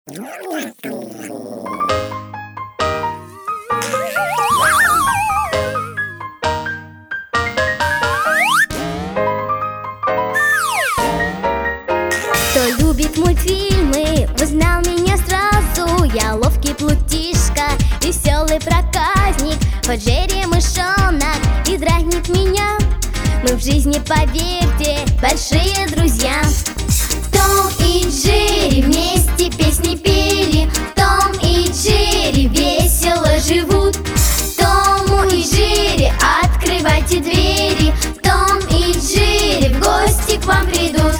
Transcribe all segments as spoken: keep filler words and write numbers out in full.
Кто любит мультфильмы, узнал меня сразу. Я ловкий плутишка, веселый проказник, вот Джерри мышонок и дразнит меня. Мы в жизни, поверьте, большие друзья. Том и Джерри вместе песни пели. Том и Джерри весело живут. Тому и Джерри открывайте двери. Том и Джерри в гости к вам придут.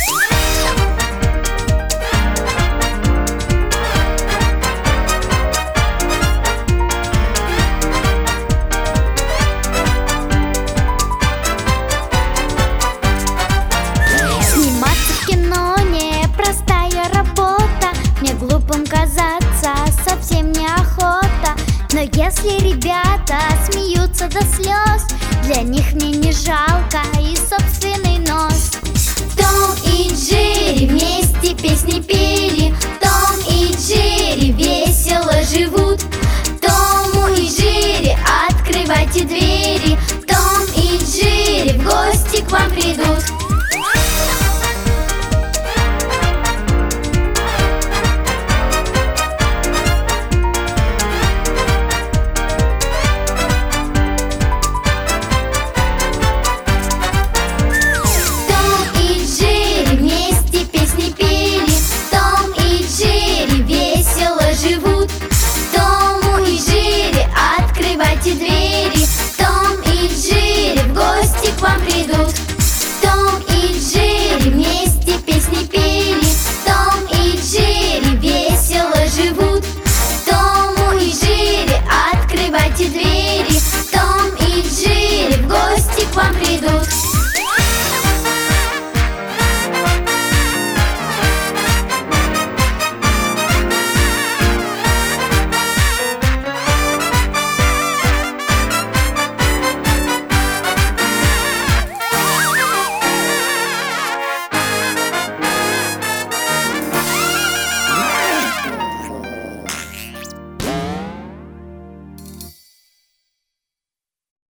Глупым казаться совсем неохота. Но если ребята смеются до слез, для них мне не жалко и собственный нос. Том и Джерри вместе песни пели.